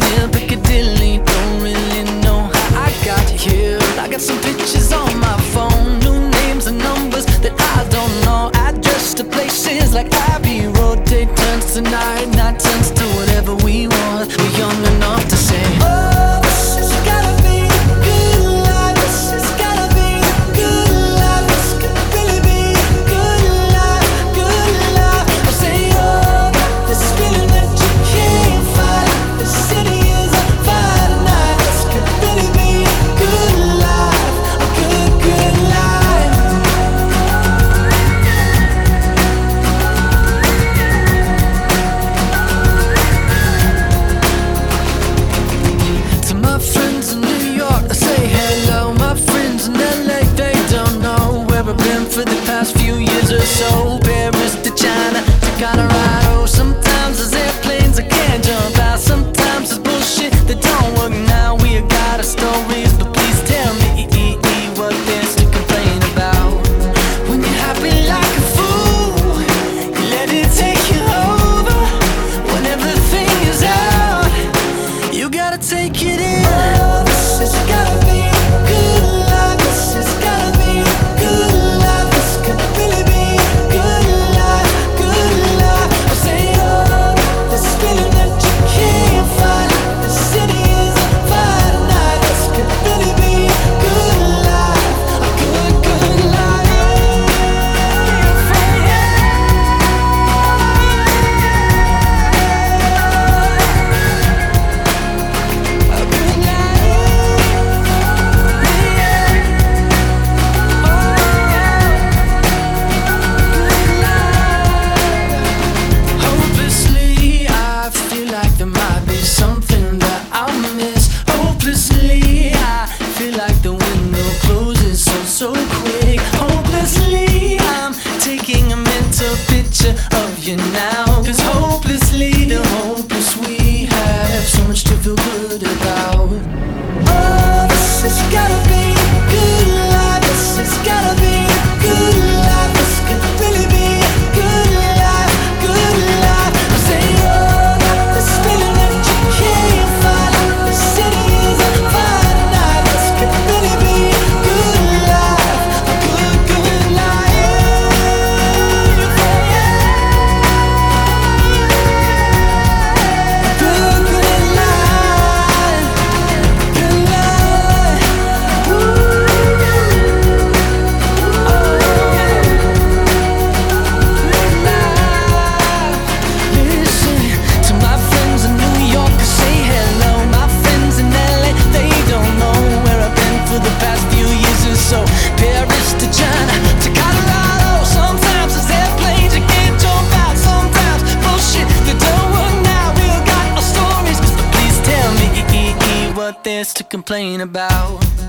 near Piccadilly. Don't really know how I got here. I got some pictures on my phone, new names and numbers that I don't know. Address to places like Abbey Road. Day turns to night, night turns to whatever we want. We're young enough to say, oh, this has gotta be a good life. This has gotta be a good life. This could really be a good life, good life. I say, oh, this feeling that you can't fight. The city is on fire tonight. This could really be a good life, a good, good life. To my friends in New York, I say hello. My friends in LA, they don't know where I've been for the past few years or so. Paris to China to Colorado. Sometimes there's airplanes I can't jump out. Sometimes it's bullshit that don't work now. We got our stories, but please tell me what there's to complain about. When you're happy like a fool, you let it take you over. When everything is out, you gotta take it in. Oh, this has gotta be a good life. This has gotta be a good life. This could really be a good life, good life. I say, oh, this feeling that you can't fight. The city is on fire tonight. This could really be a good life, a good, good life. A good life. Hopelessly, I feel like there might be something that I miss. Hopelessly, I feel like the window closes so quick. Hopelessly, I'm taking a mental picture of you now. 'Cause hopelessly, the hopeless we have so much to feel good about. Oh, this has gotta be a good life. This has gotta be a good life. This could really be a good life, good life. I say, oh, this feeling that you can't fight. The city is on fire tonight. This could really be a good life, a good, good life. Good, good life, good life. Listen to my friends in New York, say hello. My friends in LA, they don't know where I've been for the past few years or so. Paris to China to Colorado. Sometimes there's airplanes you can't jump out. Sometimes bullshit that don't work now. We all got our stories, but please tell me what there's to complain about.